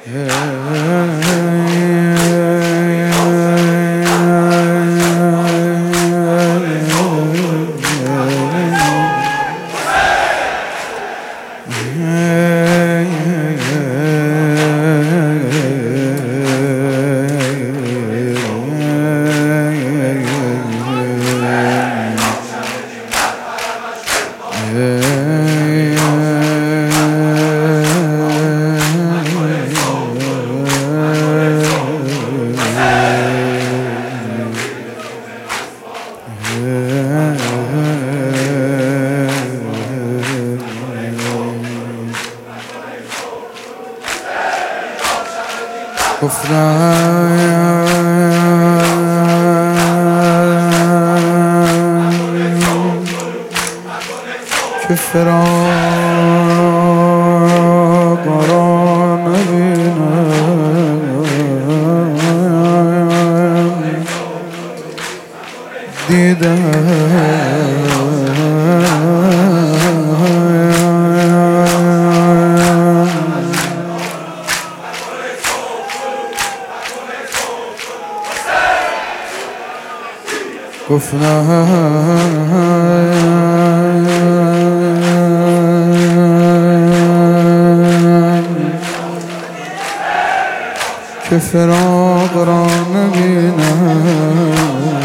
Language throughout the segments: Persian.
که فراق را نبینم دیدم که فراق را نبینم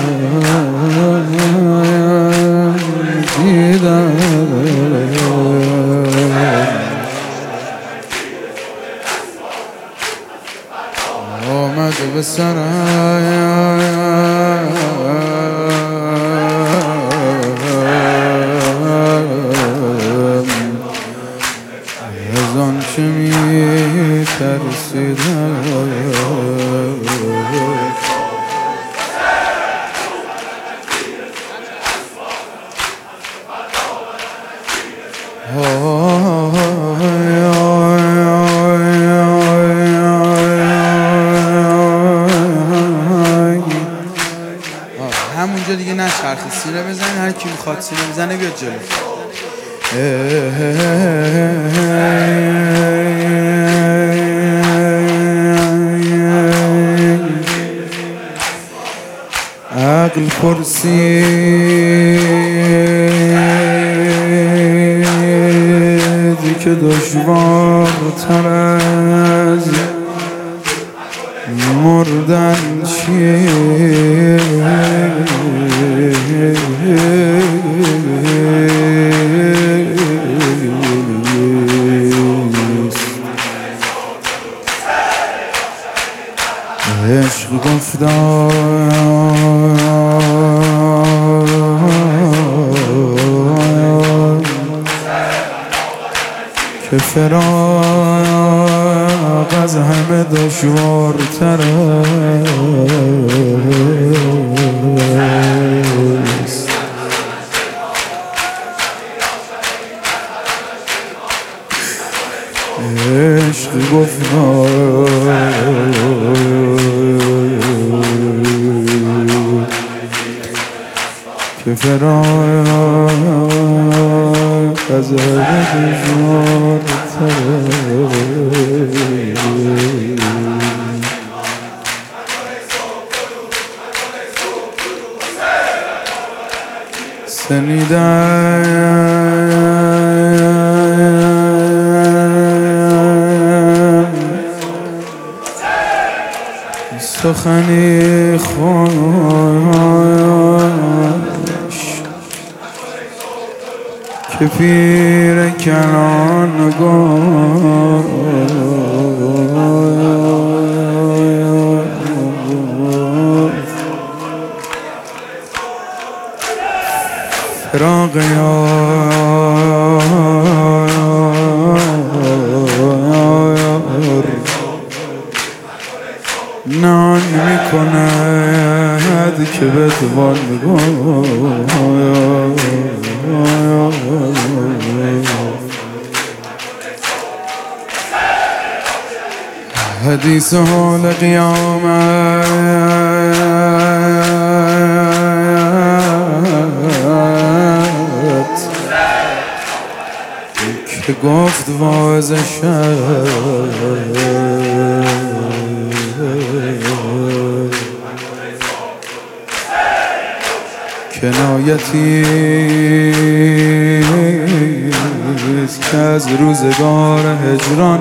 دیدم آمد به سرم از آن چه می ترسیدم همونجا دیگه نچرخی، سینه بزن، هر کی میخواد سینه بزنه بیاد جلو. عقل پرسید که دشوارتر از مردن چیه؟ عشق گفتم که فراق از همه دشوارتر است. عشق گفتم که فراق از همه دشوارتر شنیدم سخنی خوش که پیر کنان گفت فراق یار نان میکند که بتوان حدیث حال قیامت که گفت واعظ شد کنایتی است که از روزگار هجران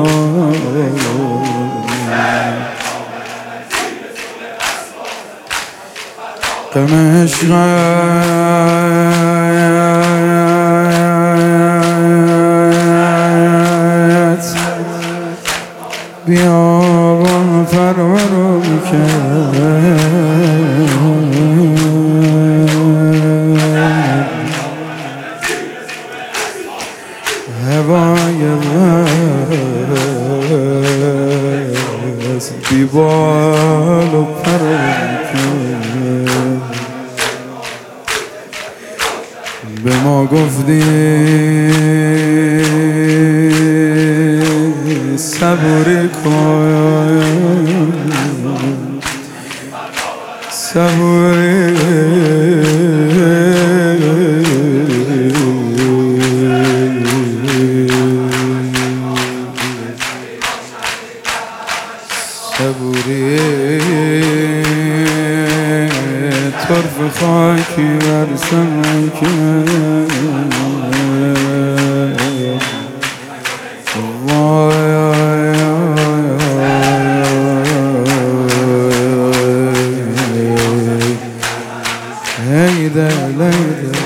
غم عشقت بیابان فرورو کرد هوای وز بیبال و پرو کرد به ما گفتی صبر کن صبر صبوری طرف خاکی برسم که وای لیده